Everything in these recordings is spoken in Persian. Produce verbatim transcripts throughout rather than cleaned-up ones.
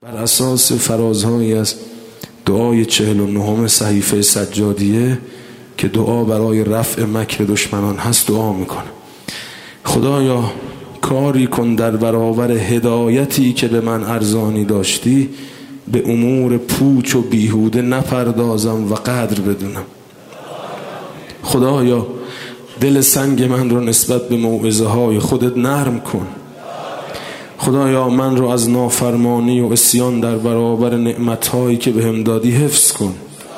بر اساس فرازهایی از دعای چهل و نهم صحیفه سجادیه که دعا برای رفع مکر دشمنان هست دعا میکنه. خدایا کاری کن در برابر هدایتی که به من ارزانی داشتی، به امور پوچ و بیهوده نپردازم و قدر بدونم. خدایا دل سنگ من رو نسبت به موعظه های خودت نرم کن. خدایا من رو از نافرمانی و عصیان در برابر نعمتهایی که بهم دادی حفظ کن.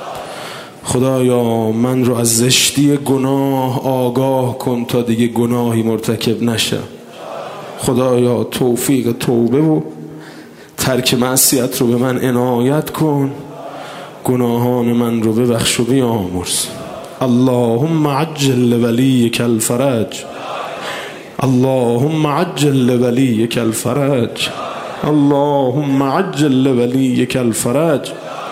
خدایا من رو از زشتی گناه آگاه کن تا دیگه گناهی مرتکب نشم. خدایا توفیق توبه و ترک معصیت رو به من عنایت کن. گناهان من رو ببخش و بیامرز. اللهم عجل لولیک الفرج، اللهم عجل لولیک الفرج، اللهم عجل لولیک الفرج.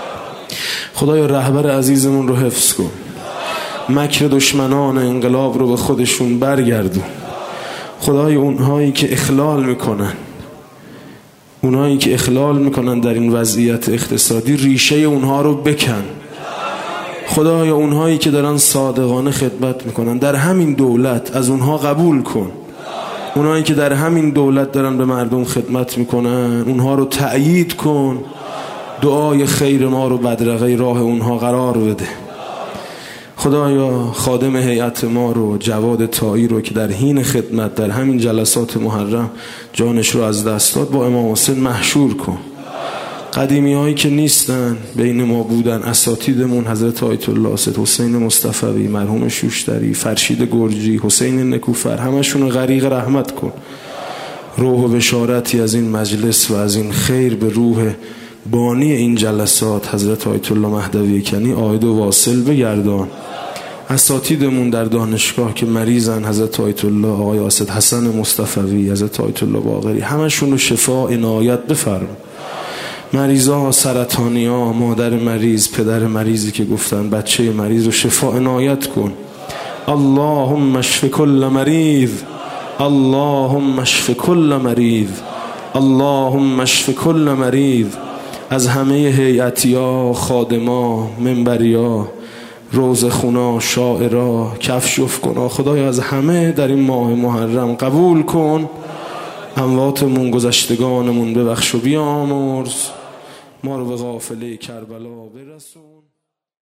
خدایا رهبر عزیزمون رو حفظ کن. مکر دشمنان انقلاب رو به خودشون برگردون. خدای اونهایی که اخلال میکنن اونهایی که اخلال میکنن در این وضعیت اقتصادی، ریشه اونها رو بکن. خدایا اونهایی که دارن صادقانه خدمت میکنن در همین دولت از اونها قبول کن. اونهایی که در همین دولت دارن به مردم خدمت میکنن اونها رو تأیید کن. دعای خیر ما رو بدرقه راه اونها قرار بده. خدایا خادم هیئت ما رو، جواد طایی رو که در حین خدمت در همین جلسات محرم جانش رو از دست داد، با امام حسین محشور کن. قدیمی هایی که نیستن بین ما بودن، اساتیدمون حضرت آیت الله سید حسین مصطفوی، مرحوم شوشتری، فرشید گرجی، حسین نکوفر، همشون غریق رحمت کن. روح و بشارتی از این مجلس و از این خیر به روح بانی این جلسات حضرت آیت الله مهدوی کنی عاید و واصل بگردان. اساتیدمون در دانشگاه که مریضن، حضرت آیت الله آقای اسد حسن مصطفوی، حضرت آیت الله باقری، همشون رو شفا عنایت بفرما. مریضا، سرطانیا، مادر مریض، پدر مریضی که گفتن، بچه مریض رو شفا عنایت کن. اللهم اشف کل مریض، اللهم اشف کل مریض، اللهم اشف کل مریض. از همه هیئتیا، خادما، منبریا، روزخونا، شاعرا کفشف کن. خدایا از همه در این ماه محرم قبول کن. امواتمون، گذشتگانمون ببخش و بیامرز. ما رو به قافله کربلا برسون.